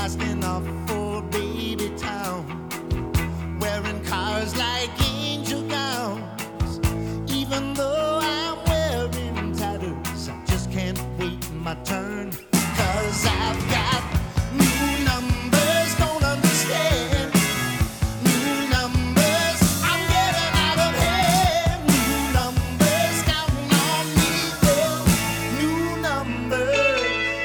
blasting off for baby town, wearing cars like angel gowns. Even though I'm wearing tatters, I just can't wait my turn. 'Cause I've got new numbers, don't understand. New numbers, I'm getting out of hand. New numbers, counting on me for new numbers.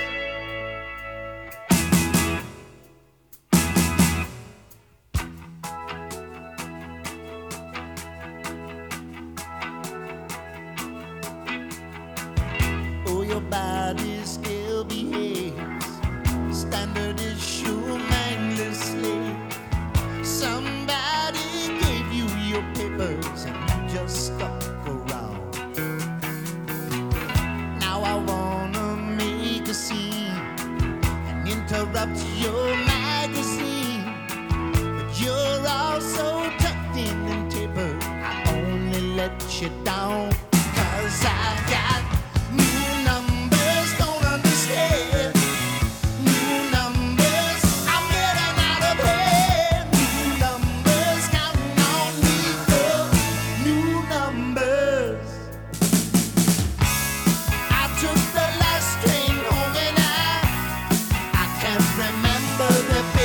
Oh, your body still behaves. Standard issue mindlessly. Somebody gave you your papers and you just stuck around. Now I wanna make a scene and interrupt your magazine, but you're all so tucked in and tapered, I only let you down. 'Cause I've got new numbers, don't understand. New numbers, I'm getting out of hand. New numbers, counting on me for new numbers. I took the last train home and I can't remember the